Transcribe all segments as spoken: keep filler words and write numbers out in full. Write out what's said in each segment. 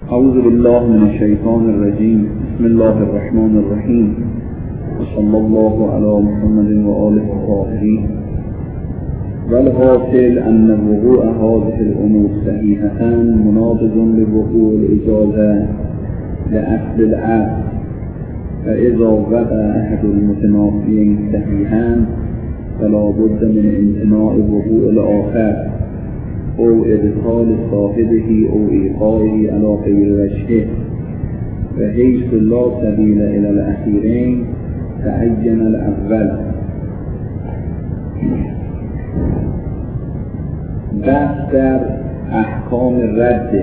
اعوذ بالله من الشیطان الرجیم. بسم الله الرحمن الرحیم. وصلی الله علی محمد و آله الطاهرین. والحاصل ان وقوع هذه الامور صحیحة مناقض لوقوع الاجازه لاصل العقد، فاذا وقع احد المتنافیین صحیحا فلا بد من امتناع وقوع الاخر او ادخال صاحبه او ایقاعه على غیر وجهه، و حیث لا سبیل الى الاخیرین تعین الاول. بحث در احکام رد.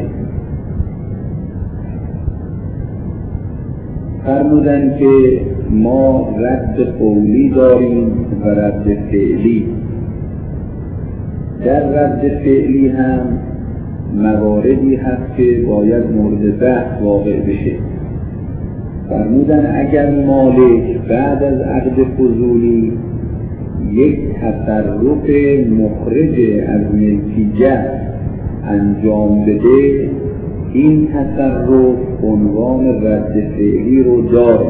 فرمودن که ما رد قولی داریم و رد فعلی. در رد فعلی هم مواردی هست که باید مورد بحث واقع بشه. فرمودن اگر مالک بعد از عقد فضولی یک تصرف مخرج از ملکیت انجام بده، این تصرف عنوان رد فعلی رو داره.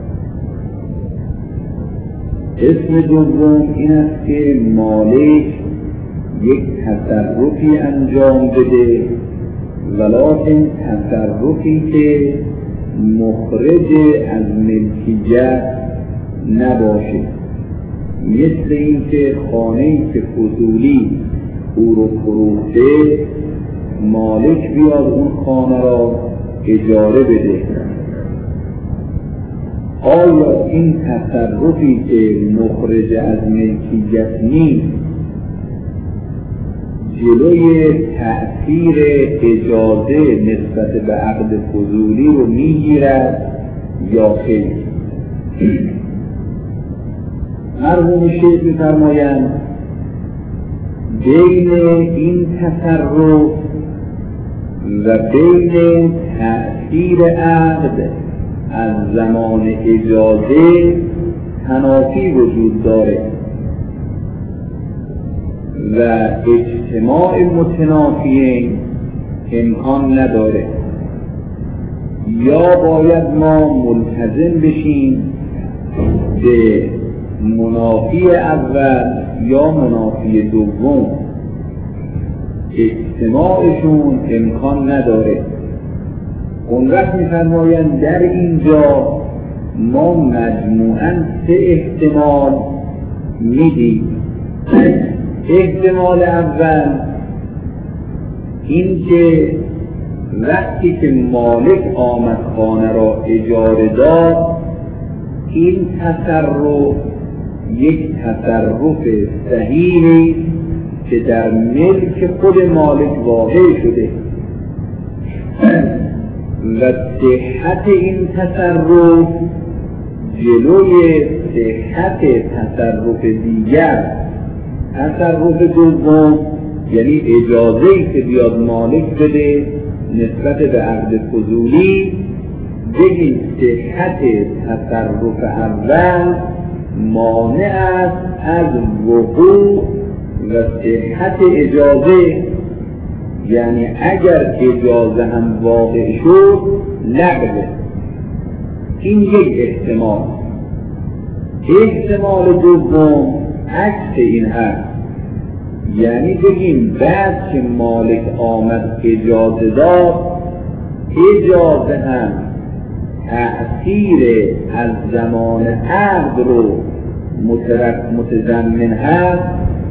اسم دوم این است که مالک یک تصرفی انجام بده، ولکن تصرفی که مخرج از ملکیت نباشه، مثل این که خانه‌ای که فضولی او رو فروخته، مالک بیاد اون خانه را اجاره بده. آیا این تصرفی که مخرج از ملکیت نیست جلوی تأثیر اجازه نسبت به عقد فضولی رو میگیرد یا خیر؟ مرحوم شیخ می‌فرمایند بین این تصرف و بین تأثیر عقد از زمان اجازه تنافی وجود داره و اجتماع متنافیین امکان نداره. یا باید ما ملتزم بشیم به منافی اول یا منافی دوم، اجتماعشون امکان نداره. اون وقت می‌فرمایند در اینجا ما مجموعاً سه احتمال میدیم. احتمال اول این که وقتی که مالک آمد خانه را اجاره داد، این تصرف یک تصرف صحیحی که در ملک خود مالک واقع شده و صحت این تصرف جلوی صحت تصرف دیگر، تصرف دوم یعنی اجازه‌ای که بیاد مالک بده نسبت به عقد فضولی، بگیم صحت تصرف اول مانع است از وقوع و صحت اجازه. یعنی اگر اجازه هم واقع شد لغوه. این یک احتمال. احتمال دوم عکس این هست، یعنی بگیم بعد که مالک آمد اجازه داد، اجازه هم تأثیر از زمان عقد رو متضمن هست،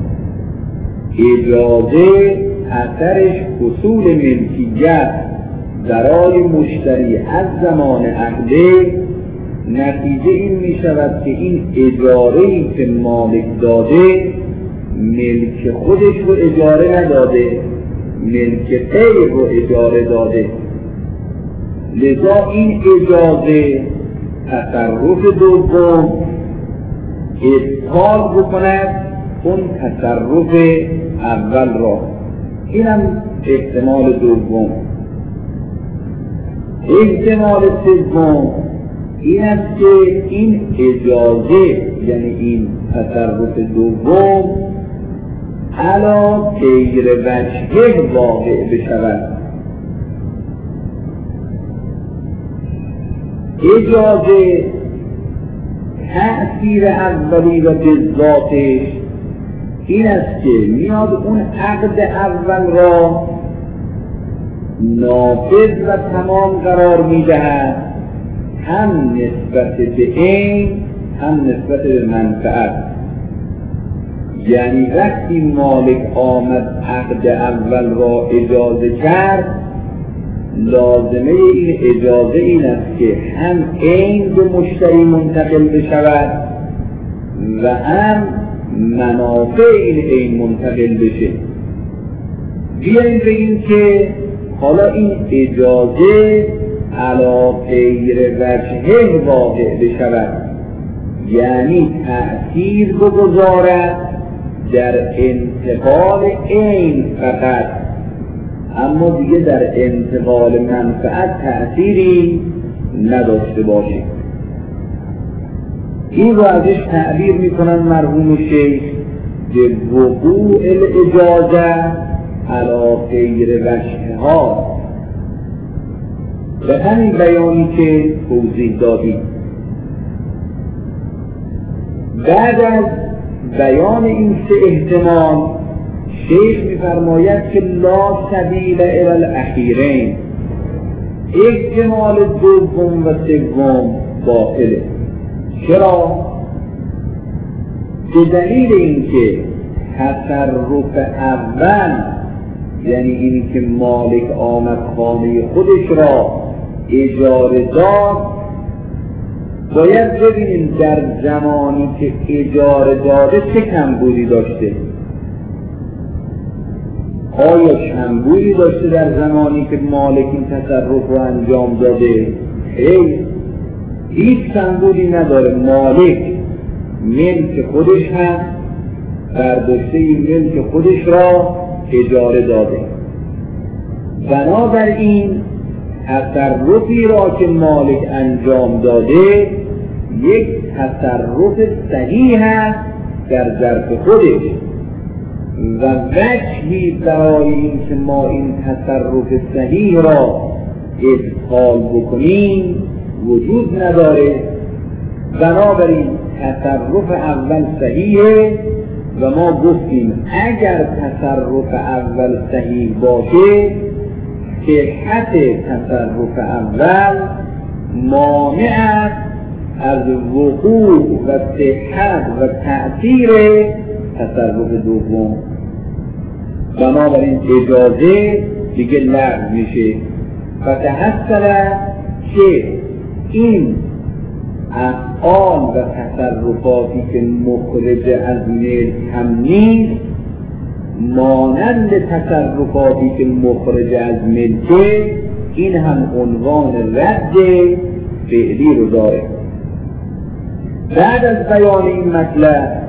اجازه اثرش حصول ملکیت برای مشتری از زمان عقده. نتیجه این می شود که این اجاره‌ای که مالک داده ملک خودش رو اجاره نداده، ملک غیر رو اجاره داده. لذا این اجازه تصرف دوم ابطال بکند اون تصرف اول را. این هم احتمال دوم. احتمال سوم این است که این اجازه یعنی این تصرف دوم علا غیر وجهه واقع بشود. اجازه تأثیر اولی و به ذاتش این است که میاد اون عقد اول را نافذ و تمام قرار میدهد، هم نسبت به عین هم نسبت به منفعت. یعنی وقتی مالک آمد عقد اول را اجازه کرد، لازمه این اجازه این است که هم عین به مشتری منتقل بشود و هم منافع این عین منتقل بشه. بیاییم بگیم که حالا این اجازه علی غیر وجهه واقع بشود، یعنی تأثیر بگذارد در انتقال عین فقط، اما دیگه در انتقال منفعت تأثیری نداشته باشه. این رو ازش تعبیر میکنن مرحوم شیخ به وقوع الاجازه علی غیر وجهها. به همین بیانی که توضیح دادیم. بعد از بیان این سه احتمال شیخ می‌فرماید که لا سبیل الی الاخیرین، احتمال دوم و سوم باطله. چرا؟ به دلیل اینکه تصرف اول، یعنی اینی که مالک آمد خانه خودش را اجاره داد، باید ببینیم در زمانی که اجاره داده چه کمبودی داشته. آیا کمبودی داشته در زمانی که مالک این تصرف را انجام داده؟ خیر، هیچ کمبودی نداره. مالک ملک خودش هست، برداشته این ملک خودش را اجاره داده. بنابراین تصرفی را که مالک انجام داده یک تصرف صحیح است در ظرف خودش و وجهی برای این که ما این تصرف صحیح را ابطال بکنیم وجود نداره. بنابراین تصرف اول صحیحه و ما گفتیم اگر تصرف اول صحیح باشه، صحت تصرف اول مانع است از وقوع و صحت و تأثیر تصرف دوم. بنابراین اجازه دیگه لغو میشه و تحصل که این افعال و تصرفاتی که مخرج از ملک هم نیست، مانند تصرفاتی که مخرج از ملکه، این هم عنوان رد فعلی رو داره. بعد از بیان این مطلب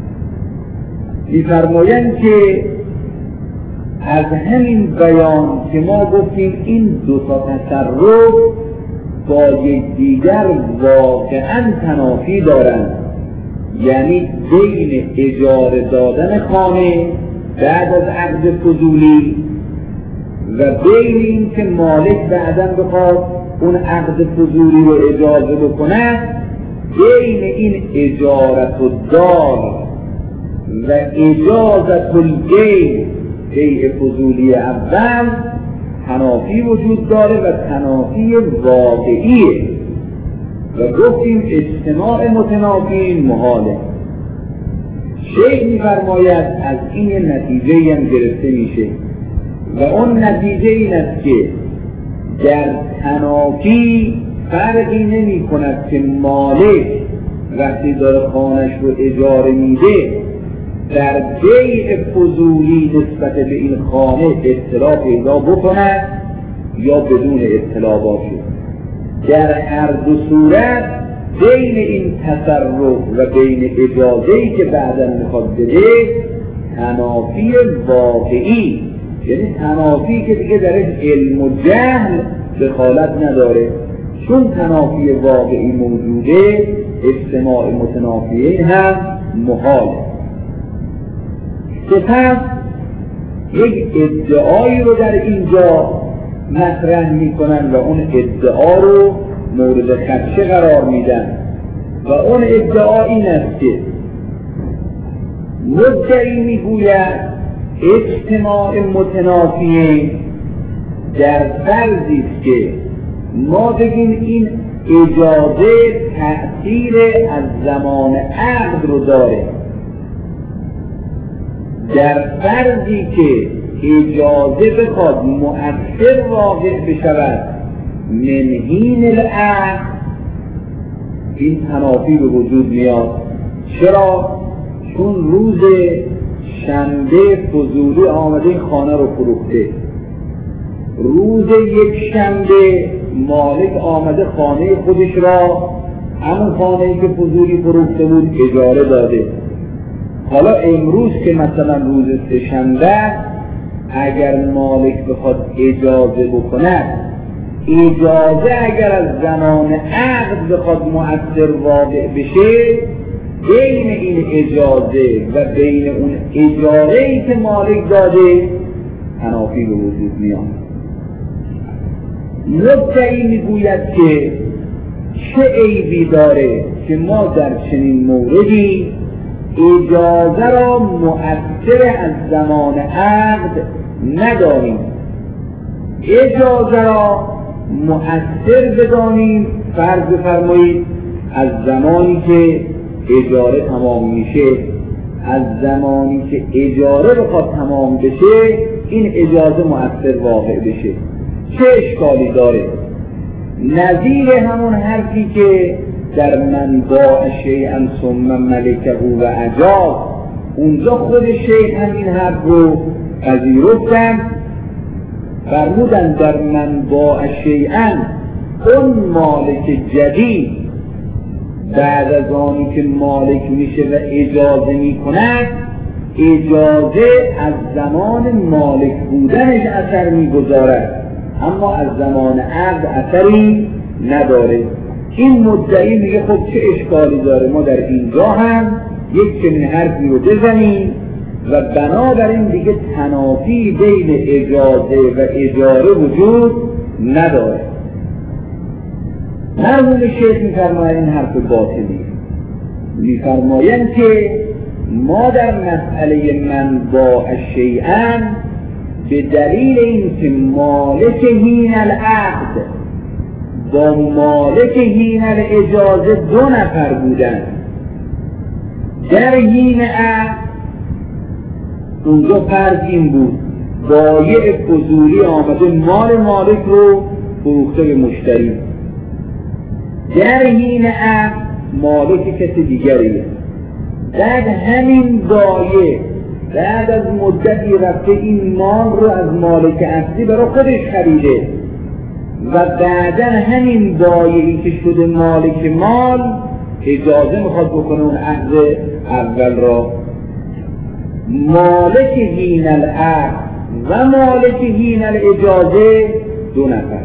می‌فرمایند که از همین بیان که ما گفتیم این دو تا تصرف با یکدیگر واقعاً تنافی دارند، یعنی بین اجاره دادن خانه بعد از عقد فضولی و بین این که مالک بعداً بخواد اون عقد فضولی رو اجازه بکنه، بین این اجارت الدار و اجازت البیع بیع فضولی اول تنافی وجود داره و تنافی واقعیه و گفتیم اجتماع متنافی محاله. شیخ می‌فرماید از این نتیجه هم گرفته میشه و اون نتیجه این است که در تنافی فرقی نمی کند که مالک وقتی داره خانش رو اجاره میده در بیع فضولی نسبت به این خانه اطلاع پیدا بکند یا بدون اطلاع باشه. در هر دو صورت بین این تصرف و بین اجازه‌ای که بعداً میخواد بده تنافی واقعی، یعنی تنافی که دیگه درش علم و جهل دخالت نداره. چون تنافی واقعی موجوده، اجتماع متنافیین هم محاله. سپس یک ادعایی رو در اینجا مطرح میکنن و اون ادعا رو مورد خدشه قرار میدن و اون ادعا این است که مدعی میگوید اجتماع متنافیه در فرضی است که ما بگیم این اجازه تأثیر از زمان عقد رو داره، در فرضی که اجازه بخواد مؤثر واقع بشود من حین العقد، این تنافی به وجود میاد. چرا؟ چون روز شنبه فضولی آمده این خانه رو فروخته، روز یک شنبه مالک آمده خانه خودش را، همون خانه‌ای که فضولی فروخته بود، اجاره داده. حالا امروز که مثلا روز سه‌شنبه اگر مالک بخواد اجازه بکند، اجازه اگر از زمان عقد بخواد مؤثر واقع بشه، بین این اجازه و بین اون اجاره‌ای که مالک داده تنافی به وجود میاد. مدعی میگوید که چه عیبی داره که ما در چنین موردی اجازه را مؤثر از زمان عقد نداریم، اجازه را مؤثر بدانیم فرض بفرمایید از زمانی که اجاره تمام میشه، از زمانی که اجاره بخواد تمام بشه این اجازه مؤثر واقع بشه. چه اشکالی داره؟ نظیر همون حرفی که در من باع شیئا ثم ملکه و اجاز، اونجا خود شیخ هم این حرف رو پذیرفتن، فرمودن در من باع شیئا اون مالک جدید بعد از آنی که مالک میشه و اجازه میکند، اجازه از زمان مالک بودنش اثر میگذارد اما از زمان عقد اثری نداره. این مدعی میگه خب چه اشکالی داره ما در اینجا هم یک چنین حرفی رو بزنیم و بنابراین دیگه تنافی بین اجازه و اجاره وجود نداره. مرحوم شیخ میفرماید این حرف باطلی، میفرمایند که ما در مسئله من باع شیئا به دلیل اینکه مالک حین العقد با مالک حین الاجازه دو نفر بودن، در حین عقد اونجا فرض این بود بایع فضولی آمده مال مالک رو فروخته به مشتری، در حین عقد مالک کسی دیگریه، بعد همین بایع بعد از مدتی رفته این مال رو از مالک اصلی برای خودش خریده و بعدا همین بایعی که شده مالک مال اجازه میخواد بکنه اون عقد اول را. مالک حین العقد و مالک حین الاجازه دو نفر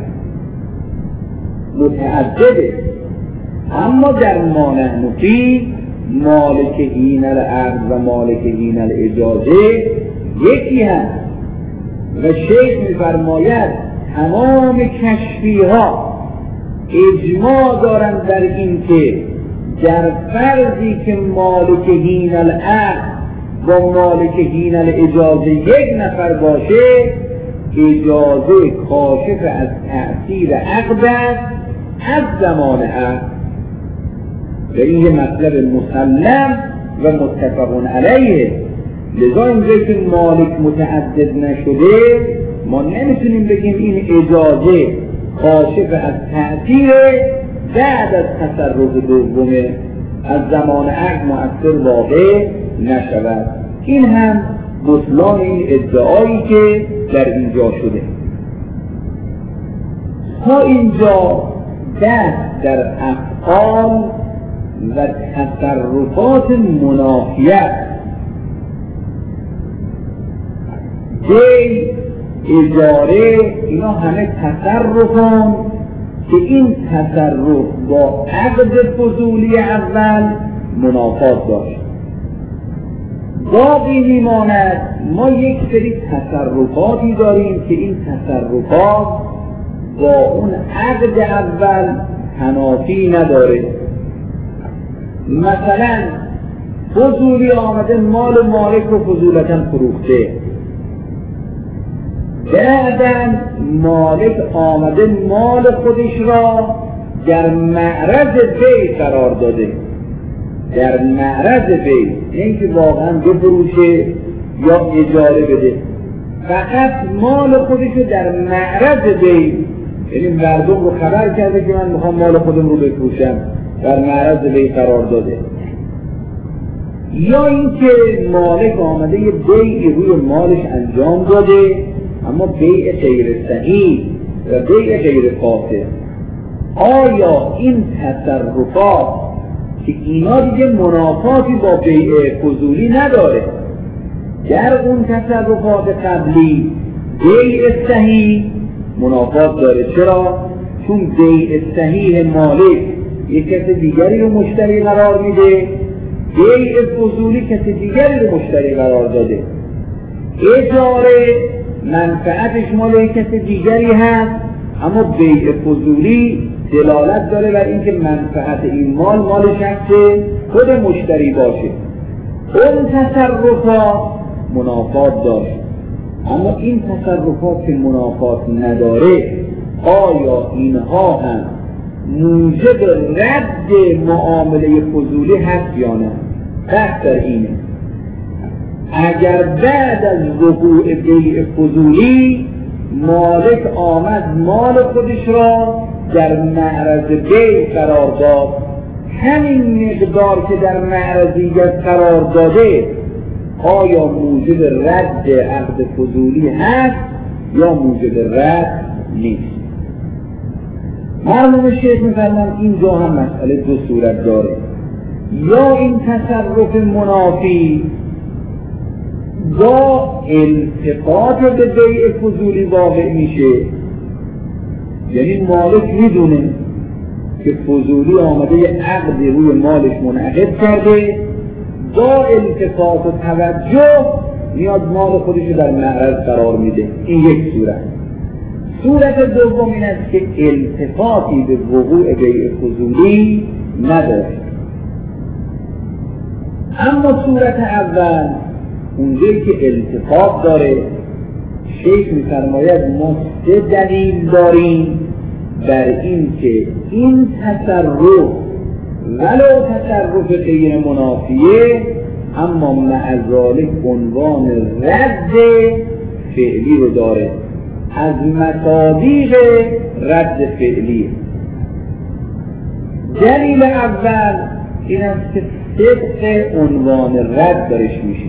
متعدده، اما در ما نحن فیه مالک حین العقد و مالک حین الاجازه یکی هست و شیخ میفرماید تمام کشفی ها اجماع دارند در این که در فرضی که مالک حین العقد با مالک حین الاجازه یک نفر باشه، اجازه کاشف از تأثیر عقد از زمان عقد و این یه مطلب مسلم و متفق علیه. لذا اینجا که مالک متعدد نشده ما نمیتونیم بگیم این اجازه کاشف از تأثیر بعد از تصرف دومه از زمان عقد مؤثر واقع نشود. این هم بطلان این ادعایی که در اینجا شده. تا اینجا دست در افعال و تصرفات منافیت، دی، اجاره، اینا همه تصرفان که این تصرف با عقد فضولی اول منافات داشت. باقی میماند ما یک سری تصرفاتی داریم که این تصرفات با اون عقد اول تنافی نداره. مثلا فضولی آمده مال مالک رو فضولتاً فروخته، بعداً مالک آمده مال خودش را در معرض بی قرار داده، در معرض بی، نه اینکه واقعاً بفروشه یا اجاره بده، فقط مال خودش رو در معرض بی، یعنی مردم رو خبر کرده که من میخوام مال خودم رو بفروشم، در معرض بی قرار داده. یا اینکه مالک آمده یه بیعی روی مالش انجام داده، اما بیع غیر صحیح و بیع غیر فاسد. آیا این تصرفات که اینا دیگه منافاتی با بیع فضولی نداره، در اون تصرفات قبلی بیع صحیح منافات داره؟ چرا؟ چون بیع صحیح مالک یک کس دیگری رو مشتری قرار میده، بیع فضولی کس دیگری رو مشتری قرار داده. اجاره منفعتش مال یک کس دیگری هست، اما بیع فضولی دلالت داره بر اینکه منفعت این مال مال شخص خود مشتری باشه. اون تصرفات منافات داشت، اما این تصرفات که منافات نداره، آیا اینها هم موجب رد معامله فضولی هست یا نه؟ بحث در اینه. اگر بعد از وقوع بیع فضولی مالک آمد مال خودش را در معرض بیع قرار داد، همین مقدار که در معرضیت قرار داده آیا موجب رد عقد فضولی هست یا موجب رد نیست؟ مرحوم شیخ می‌فرمایند اینجا هم مسئله دو صورت داره. یا این تصرف منافی با التفات به بیع فضولی واقع میشه، یعنی مالک میدونه که فضولی آمده یه عقدی روی مالش منعقد کرده، با التفات و توجه میاد مال خودش رو در معرض قرار میده. این یک صورت. صورت دوم این است که التفاتی به وقوع بیع فضولی نداره. اما صورت اول اونجایی که التفات داره، شیخ می‌فرماید ما سه دلیل داریم بر این که این تصرف ولو تصرف غیر منافیه، اما مع ذالک عنوان رد فعلی رو داره، از مصادیق رد فعلی. دلیل اول این است که طبق عنوان رد درش میشه.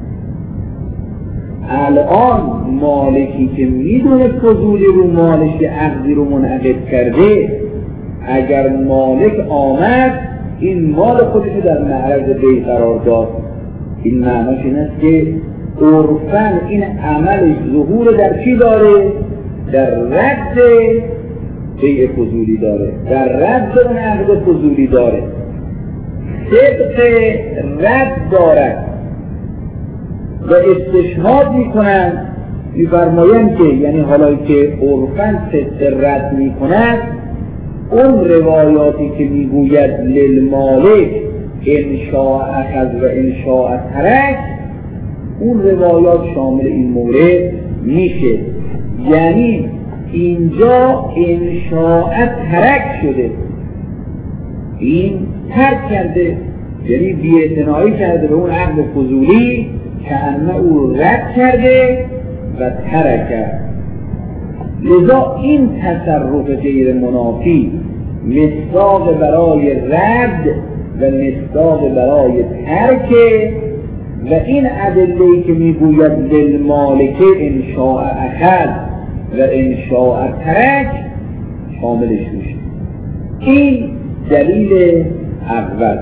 الان مالکی که میدونه فضولی رو مالش که عقدی رو منعقد کرده، اگر مالک آمد این مال خودش رو در معرض بیع قرار داد، این معناش این است که عرفاً این عملش ظهور در چی داره؟ در رد بیع فضولی داره، در رد اون عقد فضولی داره، طبق رد دارد. و استشهاد میکنند، میفرمایند که یعنی حالا که عرفاً طبق رد میکنند، اون روایاتی که میگوید للمالک انشاء اخذ و انشاء ترک، اون روایات شامل این مورد میشه. یعنی اینجا انشاء ترک شده، این ترک کرده، یعنی بی‌اعتنایی کرده به اون عقد فضولی که انه او رد کرده و ترک کرد. لذا این تصرف غیر منافی مصداق برای رد و مصداق برای ترک، و این ادله‌ای که میگوید للمالک انشاء اخذ و انشاء ترک شاملش میشه. این دلیل اول.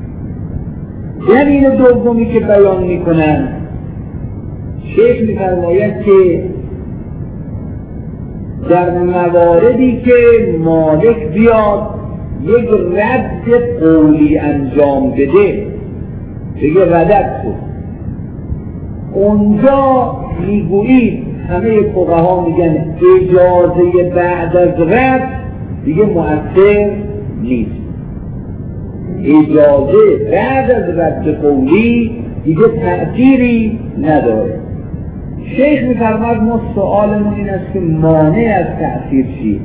دلیل دومی که بیان میکنن، شیخ میفرماید که در مواردی که مالک بیاد یک رد قولی انجام بده، بگه ردت تو، اونجا میگویید همه فقها میگن اجازه بعد از رد دیگه مؤثر نیست. اجازه بعد از رد قولی دیگه تأثیری نداره. شیخ می‌فرماید ما سؤالمون این است که مانع از تأثیر چیه؟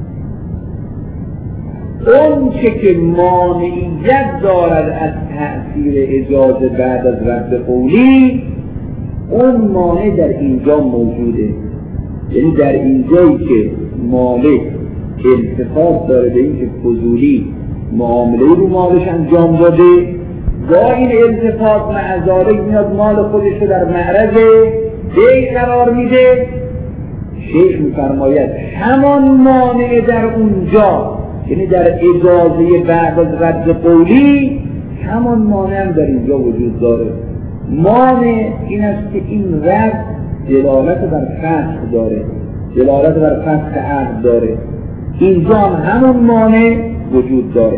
اون چه که مانعیت دارد از تأثیر اجازه بعد از رد قولی، اون مانع در اینجا موجوده. یعنی در اینجایی که مالک التفات داره به این که فضولی معامله رو مالش انجام داده، با این التفات معذارک میاد مال خودش رو در معرض بی قرار میده. شیخ میفرماید همان مانع در اونجا، یعنی در اجازه بعد از رد قولی، همان مانع هم در اینجا وجود داره. مانع این است که این رد دلالت بر فسخ داره، دلالت بر فسخ عقد داره. اینجا هم همون مانع وجود داره.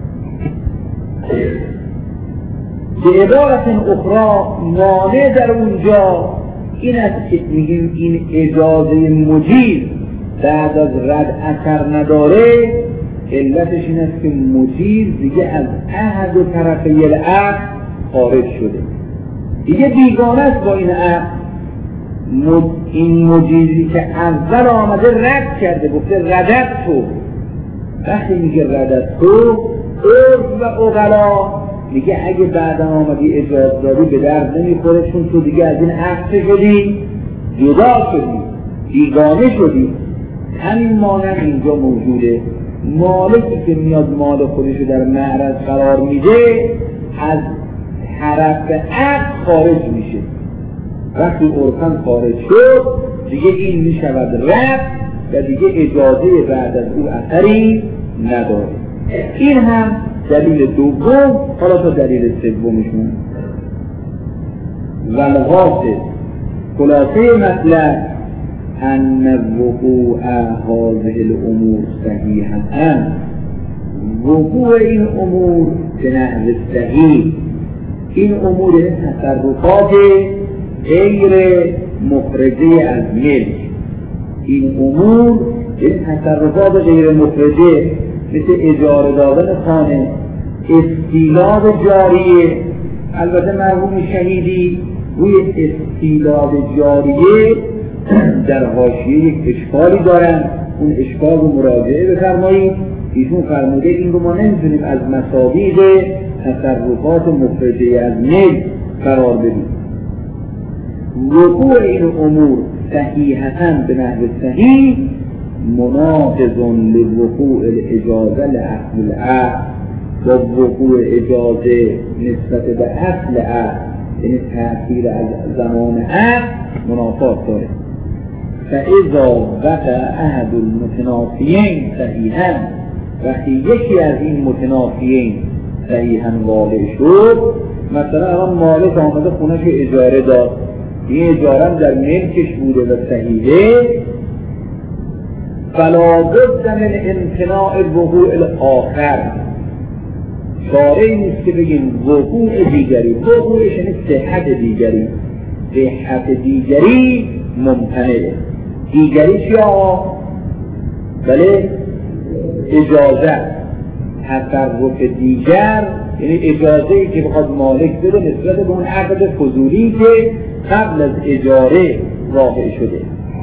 به عبارت اخرى مانع در اونجا این است که میگیم این اجازه مجیز بعد از رد اثر نداره. علتش این است که مجیز دیگه از عهد و طرفی العقد خارج شده، دیگه بیگانه است با این عقد. این مجیزی که اول آمده رد کرده، گفته ردت تو، وقتی میگه ردت تو، عرف و اغلا میگه اگه بعدا آمدی اجازه دادی به درد نمیخوره، چون تو دیگه از این عقد شدی، جدا شدی، بیگانه شدی. همین مانع اینجا موجوده. مالکی که میاد مال خودش در معرض قرار میده از طرف عقد خارج میشه. وقتی عرفاً خارج شد دیگه این میشود رد و دیگه اجازه بعد از او اثری نداره. این هم دلیل دوم. حالا تا دلیل سومشون والحاصل خلاصه مطلب ان وقوع هذه الامور صحیحاً، وقوع این امور به نحو صحیح، این امور تصرفات غیر مخرجه از ملک، این امور این تصرفات غیر مخرجه مثل اجاره دادن خانه، استیلاد جاریه. البته مرحوم شهیدی روی استیلاد جاریه در حاشیه یک اشکالی دارن، اون اشکال رو مراجعه بفرمایید. ایشون فرموده این رو ما نمیتونیم از مصابیح تصرفات مخرجه از ملک قرار بدیم. وقوع این امور صحیحاً به نحو صحیح مناقض لوقوع الاجازه لاصل العقد، و وقوع اجازه نسبت به اصل عقد، یعنی تأثیر از زمان عقد منافات داره. فاذا وقع احد المتنافیین صحیحاً، وقتی یکی از این متنافیین صحیحاً واقع شد، مثلا الان مالک آمده خونه‌ش اجاره داد، این اجاره در ملکش بوده و صحیحه، فلا بد من امتناع الوقوع الاخر. شارعی نیست که بگیم وقوع دیگری، وقوعش یعنی صحت دیگری، صحت دیگری ممتنعه. دیگری چی آقا؟ بله اجازه، تصرف دیگر یعنی اجازه‌ای که بخواد مالک بده نسبت به اون عقد فضولی که قبل از اجاره واقع شده.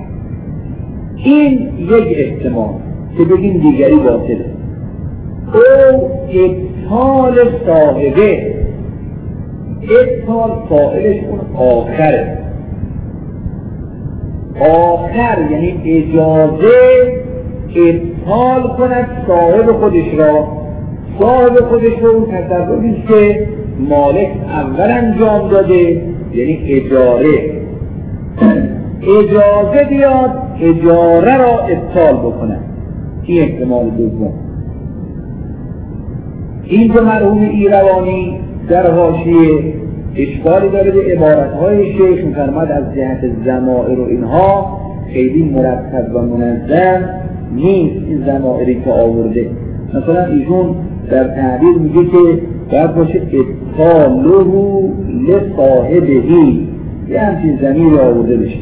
این یک احتمال که بگیم دیگری باطله. او ابطال صاحبه، ابطال فاعلش اون آخره. آخر یعنی اجازه ابطال کند صاحب خودش را، صاحب خودش رو اون تصرفی که مالک اول انجام داده، یعنی اجاره، اجازه بیاد اجاره را ابطال بکنه. این احتمال دوم. این دو مرحوم ایروانی در حاشیه اشکالی داره به عبارتهای شیخ، می‌فرماد از جهت ضمائر و اینها خیلی مرتب و منظم نیست این ضمائری که آورده. مثلا ایشون در تعبیر میگه که باید باشه ابطاله لصاحبهی، یه همچین ضمیری آورده بشه.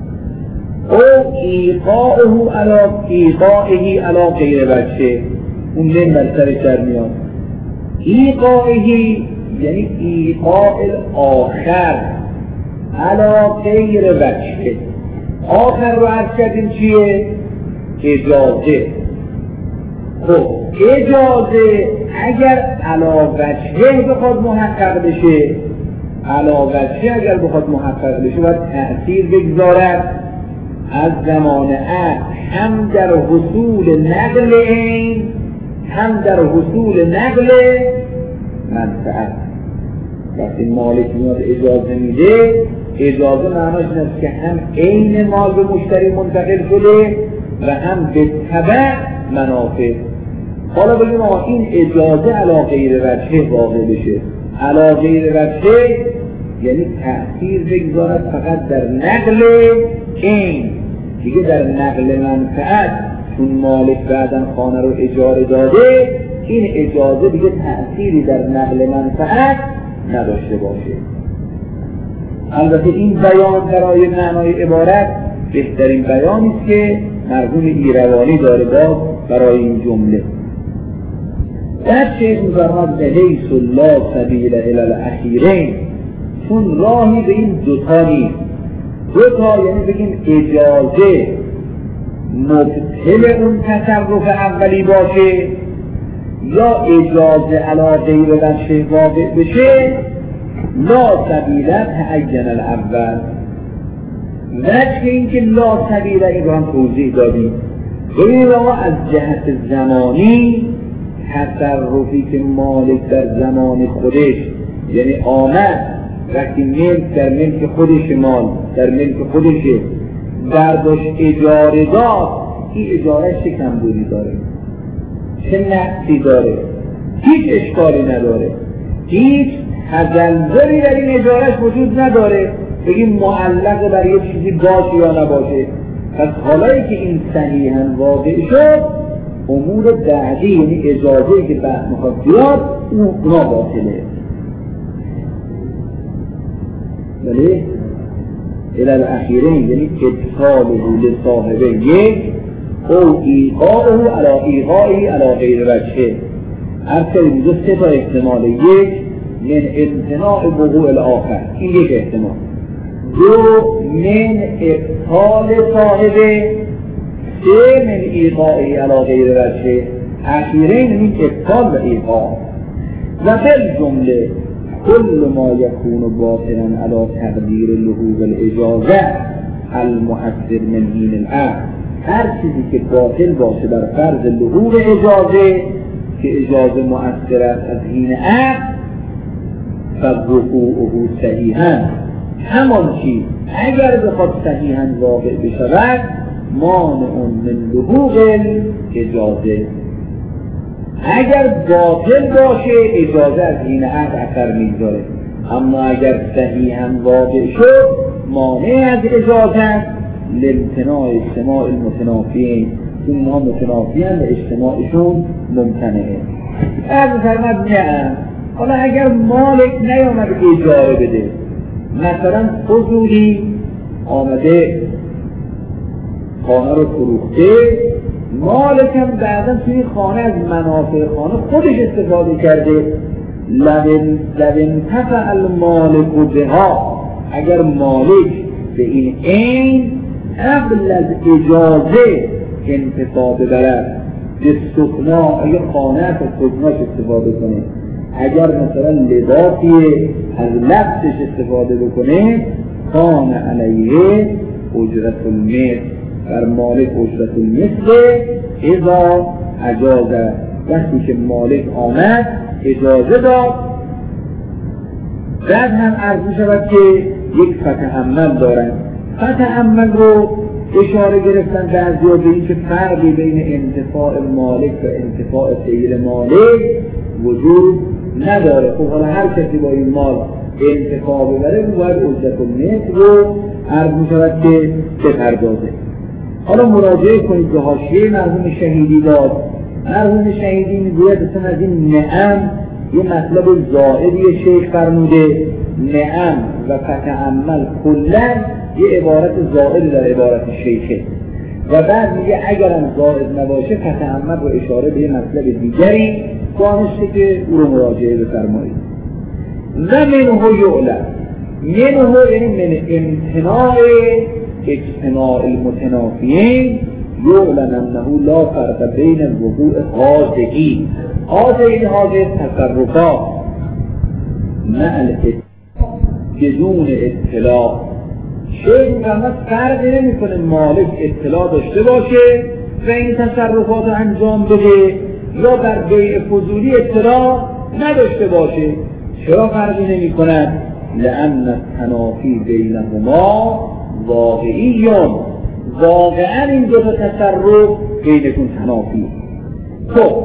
او ایقاعه علی ایقاعه علی غیر بچه، اون من بر سرش در میاد. ایقاعی یعنی ایقاع آخر علا غیر وجهه. آخر رو عرض کردیم چیه؟ اجازه. خب اجازه اگر علا وجهه بخواد محقق بشه، علا وجهه اگر بخواد محقق بشه باید تأثیر بگذارد از زمان عقل هم در حصول نقل این هم در حصول نقل منفعت. وقتی مالک میاد اجازه میده، اجازه معناش این است که هم عین مال به مشتری منتقل شده و هم به تبع منافع. حالا بگیم آقا این اجازه علا غیر وجهه واقع بشه. علا غیر وجهه یعنی تأثیر بگذارد فقط در نقل این، دیگه در نقل منفعت چون مالک بعداً خانه رو اجاره داده، این اجازه دیگه تأثیری در نقل منفعت نداشته باشه. البته این بیان برای معنای عبارت بهترین بیانی است که مرحوم ایروانی داره باز برای این جمله. در شیخ می‌فرماد حیث لا سبیل الی الاخیرین، چون راهی به این دوتا نیست. دوتا یعنی بگیم اجازه مبطل اون تصرف اولی باشه یا اجازه علا غیر وجه واقع بشه، لا سبیله تعین الاول. وجه این که لا سبیله این رو هم توضیح دادیم. ببینید آقا از جهت زمانی تصرفی که مالک در زمان خودش یعنی آمد وقتی ملک در ملک خودش مال در ملک خودشه برداشت اجاره داد، این اجاره چه کمبودی داره؟ چه نقصی داره؟ هیچ اشکالی نداره، هیچ تزلزلی در این اجارهش وجود نداره. بگیم معلق بر یه چیزی باشه یا نباشه. پس حالایی که این صحیحاً واقع شد، امور بعدی یعنی اجازه‌ای که بعد میخواد بیاد اونا باطله. ولی الى الاخیرین یعنی ادخاله لصاحبه یک او ایقاعه علی ایقاعی علی غیر وجهه. هر سری اینجا سه تا احتمال. یک من امتناع وقوع الاخر، این یک احتمال. دو من ابطال صاحبه. سه من ایقاعی علی غیر وجهه. اخیرین این ابطال و ایقاع. و بالجمله كل ما يكون باطلا على تقدير اللحوظ الاجازه المحذر من حين العقد، هر چیزی که باطل باشه بر فرض لحوظ اجازه که اجازه مؤثر است از حین عقد، فوقوعه صحیحاً، همان چیز اگر بخواد صحیحاً واقع بشود مانع من لحوظ اجازه. اگر باطل باشه اجازه از حین عقد اثر میگذاره، اما اگر صحیحاً واقع شد مانع از اجازه لامتناع اجتماع المتنافیین، اونها متنافیین و اجتماعشون ممتنعه. از فرمد نه. حالا اگر مالک نیامد اجاره بده، مثلا فضولی آمده خانه رو فروخته، مالک هم بعدا توی خانه از منافع خانه خودش استفاده کرده، لبن لبن تفع المالک و بها، اگر مالک به این عین قبل از اجازه انتفاع ببرد به سکنا، اگر خانه از سکناش استفاده کنه، اگر مثلا لباسی از لبسش استفاده بکنه، کان علیه اجرت المثل، بر مالک اجرت المثل اذا اجازه، وقتی که مالک آمد اجازه داد. بعد هم عرض می شود که یک فتحمل دارن. فتحمل رو اشاره گرفتن بعضی به این که فرقی بین انتفاع مالک و انتفاع غیر مالک وجود نداره. خب حالا هر کسی با این مال انتفاع ببره باید اجرت المثل رو عرض می شود که بپردازه. حالا مراجعه کنید به حاشیه مرحوم شهیدی داد. مرحوم شهیدی میگوید اصلا از این نعم یه مطلب زائدی شیخ فرموده. نعم و فتحمل کلن یه عبارت زائد در عبارت شیخه. و بعد میگه اگرم زائد نباشه فتعمد و اشاره به مطلب دیگری دانسته که او رو مراجعه بفرمایید. و منه یعلم، منه یعنی من امتناع اجتناع المتنافیین، یعلم انه لا فرق بین الوقوع حاضعی حاضعی حاضر تصرفات مع بدون اطلاع. شیخ محمد فرق نمی کنه مالک اطلاع داشته باشه و این تصرفات رو انجام بده یا بر بیع فضولی اطلاع نداشته باشه. چرا فرقی نمی کنه؟ لأن التنافی بینهما واقعیون، واقعا این دو تا تصرف بینشون تنافی. خب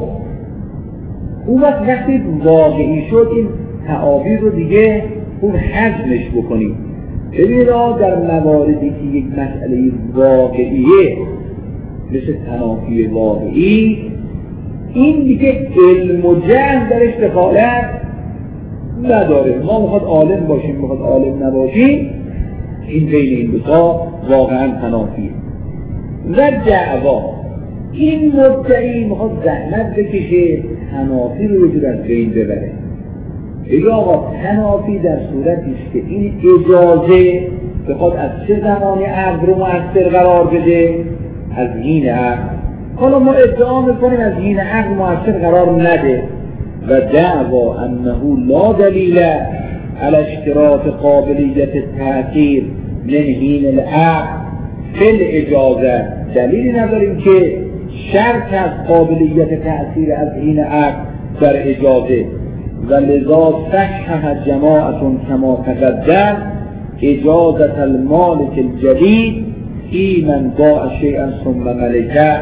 اون وقت وقتی واقعی شد این تعابیر رو دیگه خوب حجمش بکنیم. ببینید در مواردی که یک مسئله واقعیه مثل تنافی واقعی، این دیگه علم و جهل درش دخالت نداره. ما میخواد عالم باشیم میخواد عالم نباشیم، این بین این دوتا واقعا تنافیه. و دعوا، این مدعی میخواد زحمت بکشه تنافی رو یه جور از بین ببره. بگه آقا تنافی در صورتی است که این اجازه بخواد از چه زمانی عقد رو مؤثر قرار بده؟ از حین عقد. حالا ما ادعا میکنیم از حین عقد مؤثر قرار نده. و دعوا انه لا دلیل علی اشتراط قابلیت تأثیر من حین العقد فی الاجازه، دلیلی نداریم که شرط از قابلیت تأثیر از حین عقد در اجازه. و لذا صحح جماعة کما تقدم اجازت المالک الجدید فی من باع شیئا ثم ملکه.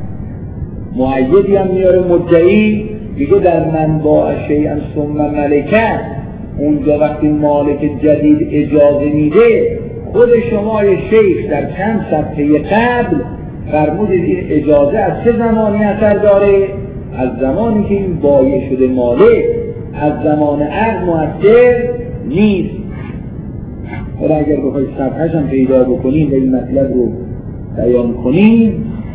مؤیدی هم میاره مدعی میگه در من باع شیئا ثم ملکه، اونجا وقتی مالک جدید اجازه میده خود شما شیخ در چند صفحه قبل فرمودید این اجازه از چه زمانی اثر داره؟ از زمانی که این بایع شده مالک از زمان عقد مؤثر نیست. حالا اگر بخواید صفحه‌اش هم پیدا بکنید و این مطلب رو بیان کنید،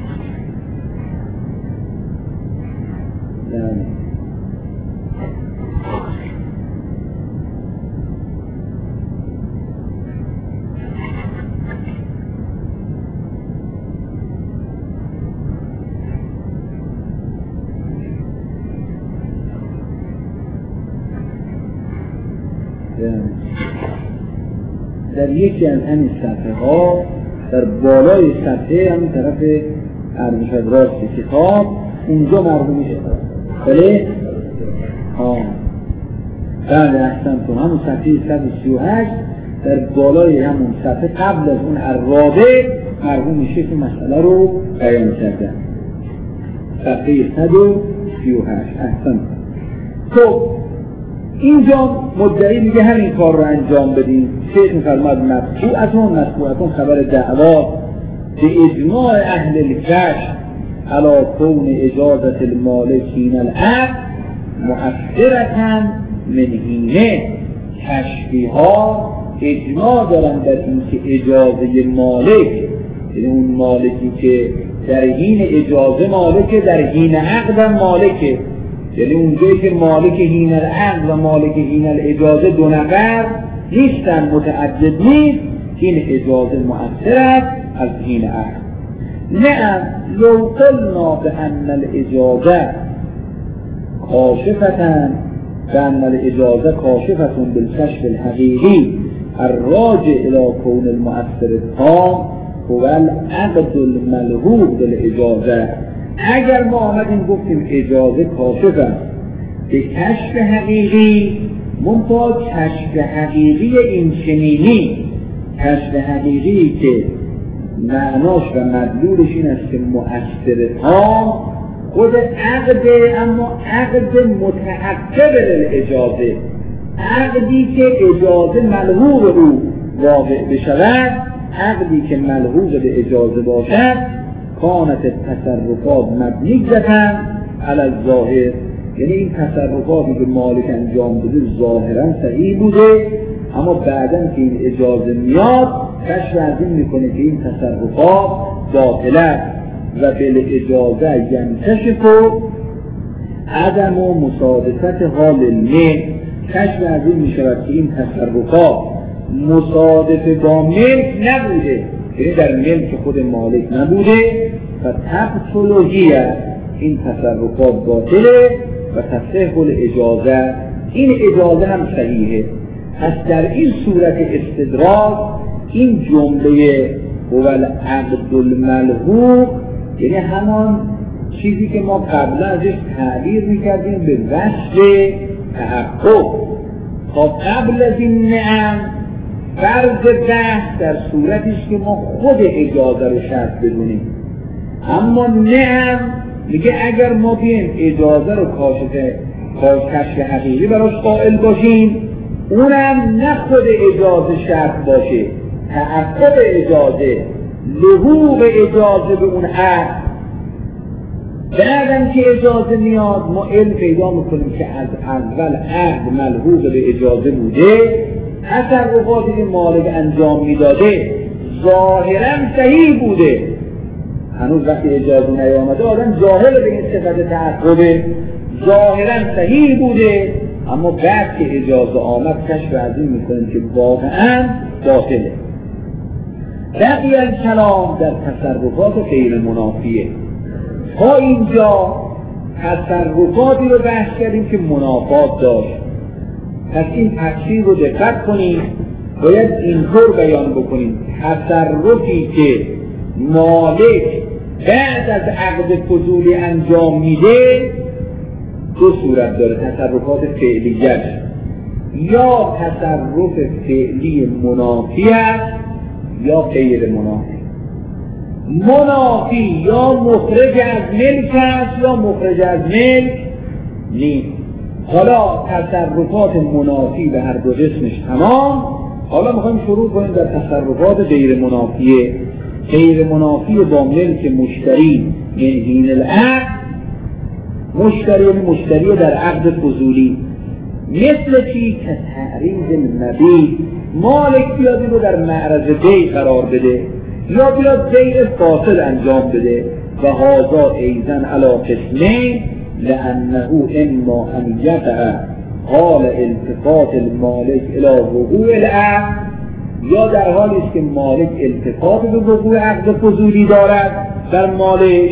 در یکی از همین صفحه ها در بالای صفحه همین طرف ارمشد راست کتاب اونجا مرحوم میشه. بله؟ ها بله احسن تو همون صفحه صد و سی و هشت در بالای همون صفحه قبل از اون الرابع مرحوم میشه که مسئله رو بیان کردن. صفحه صد و سی و هشت احسن. خب اینجا مدعی میگه همین کار رو انجام بدیم. شیخ میفرماد مطبوعتون مطبوعتون خبر دعوا به اجماع اهل الکشف علی کون اجازت المالک حین العقد مؤثرة من حینه. کشفی ها اجماع دارن در این که اجازه مالک، یعنی اون مالکی که در حین اجازه مالکه در حین عقد هم مالکه، یعنی اونجایی که مالک حین العقد و مالک حین الاجازه دو نفر نیستن متعدد نیست، این اجازه مؤثر است از حین عقد. نعم لو قلنا بأن الاجازه کاشفتن بأن الاجازه کاشفتن بالکشف الحقیقی الراجع الى کون المؤثر التام هو العقد الملحوظ بالاجازه. اگر ما آمدیم گفتیم اجازه کاشف است به کشف حقیقی، منتها کشف حقیقی این چنینی، کشف حقیقی که معناش و مدلولش این است که مؤثر تام خود عقده، اما عقد متعقب للاجازه، عقدی که اجازه ملحوظ او واقع بشود، عقدی که ملحوظ به اجازه باشد کانت تصرفات مبنی‌تن علی الظاهر، یعنی این تصرفاتی که مالک انجام بده ظاهرا صحیح بوده، اما بعداً که این اجازه میاد کشف از این میکنه که این تصرفات باطل است و بالاجازه ینکشف عدم و مصادفت حال الملک. کشف از این می شود که این تصرفات مصادف با ملک نبوده، یعنی در ملک خود مالک نبوده و تبطل هیه، این تصرفات باطله و تصح الاجازه، این اجازه هم صحیحه. پس در این صورت استدراک این جمله هو العقد الملحوق، یعنی همان چیزی که ما قبلا ازش تعبیر میکردیم به وصل تحقق، تا قبل از این نعم فرض بحث در صورتیش که ما خود اجازه رو شرط بدونیم. اما نعم میگه اگر ما بیم اجازه رو کاشف کاشف حقیقی براش قائل باشیم، اونم نه خود اجازه شرط باشه، تحقق اجازه، لحوق اجازه به اون حق. بعدم که اجازه میاد ما علم پیدا میکنیم که از اول عقد ملحوق به اجازه بوده، تصرفاتی که مالک انجام میداده ظاهرا صحیح بوده. هنوز وقتی اجازه نیامده آدم ظاهر به این صفت تعقبه، ظاهرا صحیح بوده، اما بعد که اجازه آمد کشف از این میکنیم که واقعا باطله. بقیه الکلام در تصرفات غیر منافیه. تا اینجا تصرفاتی رو بحث کردیم که منافات داشت. پس این تفسیر رو دقت کنیم، باید اینطور بیان بکنیم تصرفی که مالک بعد از عقد فضولی انجام میده دو صورت داره، تصرفات فعلیش، یا تصرف فعلی منافی است یا غیر منافی. منافی یا مخرج از ملک است یا مخرج از ملک نیست. حالا تصرفات منافی به هر دو قسمش تمام. حالا میخوایم شروع کنیم در تصرفات غیر منافیه. غیر منافی با ملک مشتری من حین العقد، مشتری یعنی مشتری در عقد فضولی، مثل چی که تعریض المبیع، مالک بیاد رو در معرض بیع قرار بده یا بیاد بیع فاسد انجام بده و هذا ایضا علی قسمین، لانه اما ان یقع حال التفات المالک الی وقوع العقد، یا در حالی است که مالک التفات به وقوع عقد فضولی دارد در مالک،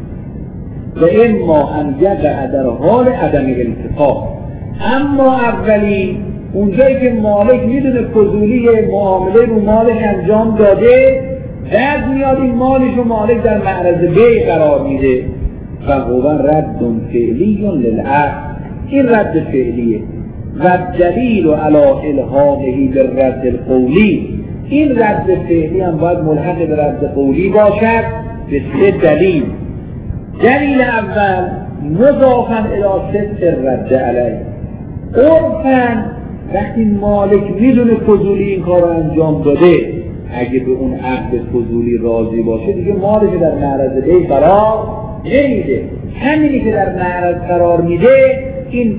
و اما ان یقع در حال عدم التفات. اما اولی اونجایی که مالک میدونه فضولی معامله رو مالک انجام داده، بعد میاد این مالش رو مالک در معرض بیع قرار میده و هو رد فعلی للعقد، این رد فعلیه. و دلیل علی الحاقه بالرد القولی، این رد فعلی هم باید ملحق به رد قولی باشد به سه دلیل. دلیل اول مضافاً الی صدق الرد علیه، عرفاً وقتی مالک میدونه فضولی این کار رو انجام داده، اگه به اون عقد فضولی راضی باشه دیگه مالش در معرض بیع قرار نمیده. همینی که در معرض قرار میده این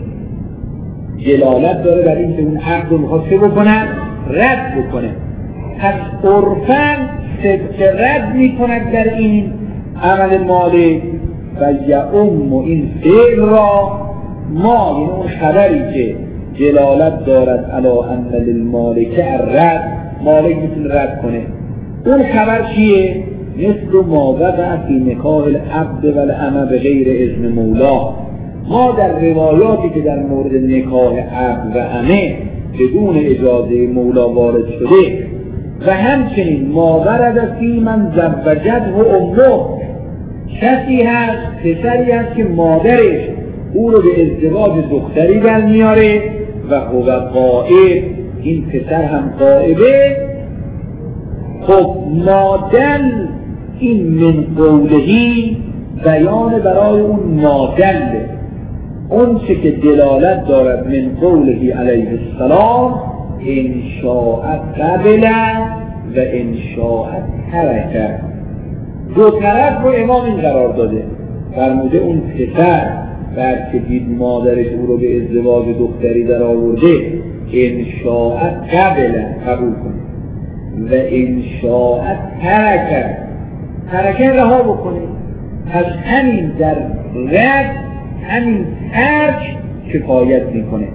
دلالت داره بر این که اون عقد رو میخواد چه بکنن؟ رد بکنه. پس عرفاً صدق رد میکند در این عمل مالک و یعم این فعل را ما، یعنی اون خبری که دلالت دارد علی ان للمالک الرد، مالک میتونه رد کنه. اون خبر چیه؟ مثل ما وقع فی نکاح العبد و الامه بغیر اذن مولا، ما در روایاتی که در مورد نکاح عبد و امه بدون اجازه مولا وارد شده و همچنین ما ورد فی من زوجته و امه، کسی هست پسری هست که مادرش او رو به ازدواج دختری در میاره و هو غائب، این پسر هم غائبه. خب مادل این من قولهی بیان برای اون مادل، اون چه که دلالت دارد من قولهی علیه السلام، انشاءت قبل و انشاءت ترکه. دو طرف رو امام این قرار داده، فرموده اون پسر بعد که دید مادرش او رو به ازدواج دختری در آورده، انشاءت قبل قبول کنه و انشاءت ترکه، ترکه رها بکنه. پس همین در رد، همین ترک کفایت میکنه.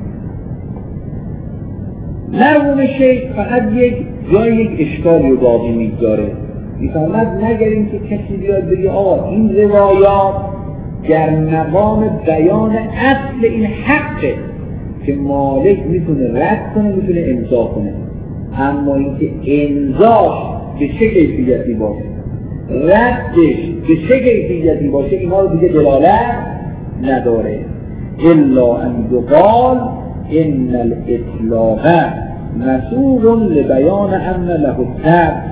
مرحوم شیخ فقط یک جای یک اشکالی رو باقی میگذاره، میفرماید نگریم که کسی بیاد بگه آقا این روایات در مقام بیان اصل این حقه که مالک میتونه رد کنه، میتونه امضا کنه، اما اینکه امضاش به چه کیفیتی باشه، ردش به چه کیفیتی باشه، اینا رو دیگه دلالت نداره. الا ان یقال ان الاطلاق مسوغ لبیان ان له الترک.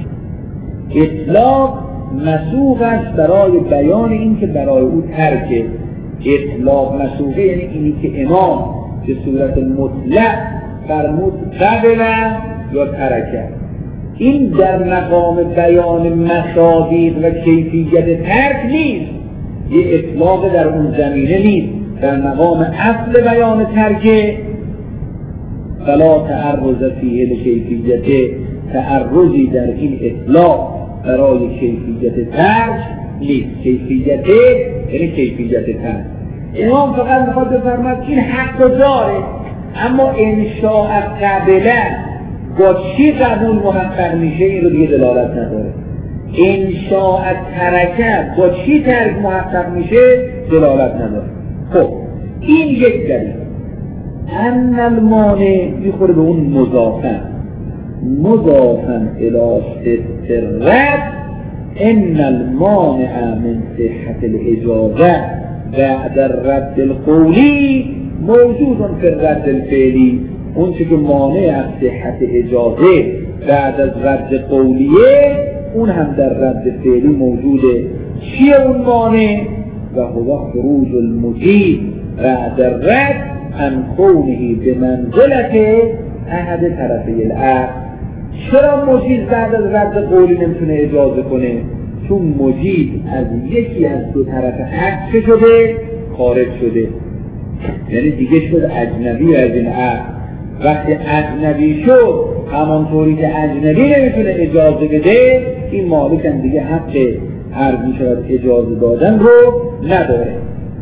اطلاق مسوغ است برای بیان این که برای او ترکه. اطلاق مسوغه یعنی اینی که امام به صورت مطلق فرمود قبل یا ترکه. این در مقام بیان مصادیق و کیفیت ترک نیست، یه اطلاق در اون زمینه نیست. در مقام اصل بیان ترکه فلا تعرض فیه لکیفیت، تعرضی در این اطلاق برای کیفیت ترک نیست. کیفیت یعنی کیفیت ترک. امام فقط میخواد بفرماید این حق داره، اما انشاء قبله با چی قبول محقق میشه این رو دیگه دلالت نداره. انشاء ترکه با چی ترک محقق میشه دلالت نداره. خب این یک دلیل. ان المانع میخوره به اون مضافن مضافن الی صدق الرد. ان المانع من صحت الاجازه بعد الرد القولی موجود فی الرد الفعلی. اون چه که مانع از صحت اجازه بعد از رد قولیه اون هم در رد فعلی موجوده. چیه اون مانع؟ و هو خروج المجیب بعد الرد عن کونه به منزلت احد طرفی العقد. چرا مجیب بعد از رد قولی نمیتونه اجازه کنه؟ چون مجیب از یکی از دو طرف عقد چه شده؟ خارج شده، یعنی دیگه شد اجنبی از این عقد. وقتی اجنبی شد همانطوری که اجنبی نمیتونه اجازه بده، این مالک هم دیگه حق عرض میشود اجازه دادن رو نداره.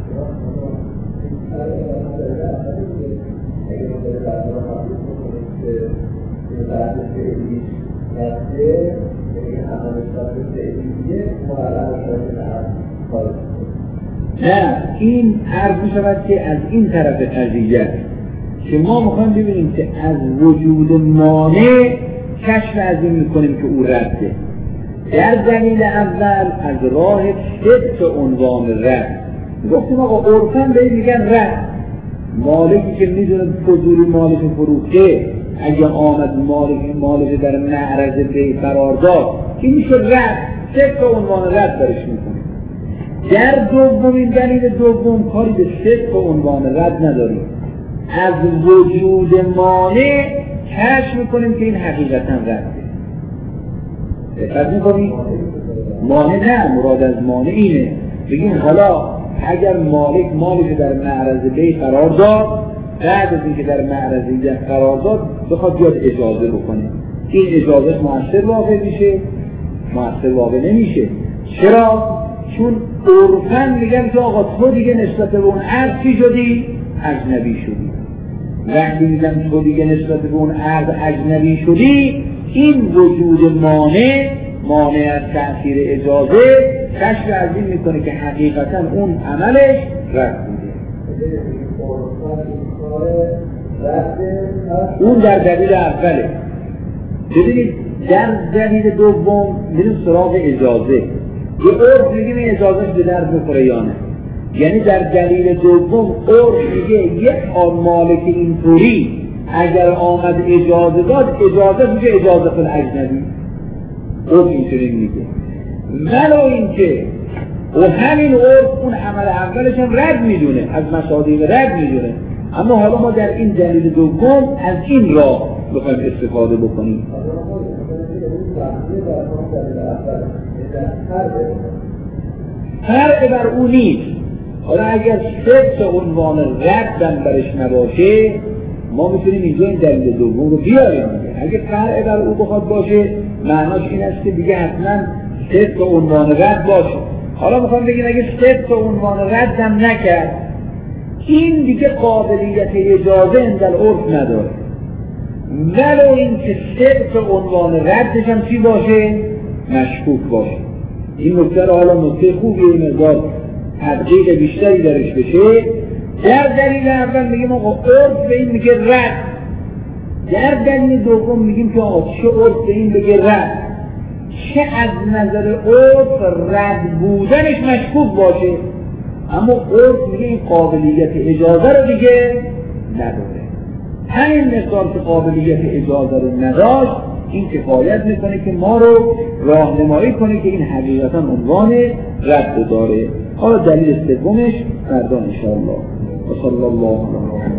نه، این عرض میشود که از این طرف قضیه که ما میخوایم ببینیم که از وجود مانع کشف از این میکنیم که او رده. در دلیل اول از راه صدق عنوان رد گفتیم آقا عرفاً به این میگن رد. مالکی که میدونه فضولی مالک فروخته اگه آمد مالک مالک در معرض بی قرار داد این میشه رد، صدق عنوان رد برش میکنه. در دومین دلیل دوم کاری به صدق عنوان رد نداریم، از وجود مانع کشف میکنیم که این حقیقتا رده. دقت میکنیم؟ مانع نه، مراد از مانع اینه بگیم حالا اگر مالک مالک در معرض بی قرار داد، بعد از اینکه در معرض بی قرار داد بخواد بیاد اجازه بکنه، این اجازه مؤثر واقع میشه؟ مؤثر واقع نمیشه. چرا؟ چون عرفاً میگن که آقا تو دیگه نسبت به اون عرض چی شدی؟ اجنبی شدی. وقتی میگن تو دیگه نسبت به اون عرض اجنبی شدی، این وجود مانع مانع از تأثیر اجازه کشف از این میکنه که حقیقتا اون عملش رد بوده. اون در دلیل اوله. ببینید در دلیل دوم میریم سراغ اجازه. یه عرف میگیم اجازهش به درد میخوره یا نه. یعنی در دلیل دوم عرف میگه یک آن مالک اینطوری اگر آمد اجازه داد اجازه میگه اجازه کن اجنبی. عرف اینطوری میگه، ولو اینکه و همین عرف اون عمل اولش هم رد میدونه، از مصادیق رد میدونه، اما حالا ما در این دلیل دوم از این راه بخوایم استفاده بکنیم. فرق بر اون نیست. حالا اگر صدق عنوان ردن برش نباشه ما میتونیم اینجا این دلیل دوم رو بیاریم. اگر فرق بر او بخواد باشه معناش این است که دیگه حتما صدق عنوان رد باشه. حالا میخوام بگیم اگه صدق عنوان ردم نکرد این دیگه قابلیت اجازه اندل عرف نداره، ولو این که صدق عنوان ردش هم چی باشه؟ مشکوک باشه. این نکته رو حالا نکته خوبیه، این مقدار تدقیق بیشتری درش بشه. در دلیل اول میگیم آقا عرف به این میگه رد، در دلیل دوم میگیم که آقا چه عرف به این بگه رد، چه از نظر عرف رد بودنش مشکوک باشه، اما عرف میگه این قابلیت اجازه رو دیگه نداره. همین مثال که قابلیت اجازه رو نداشت این کفایت میکنه که ما رو راهنمایی کنه که این حقیقتا عنوان رد داره. حالا دلیل سومش فردا انشاءالله. و صلی الله علیه و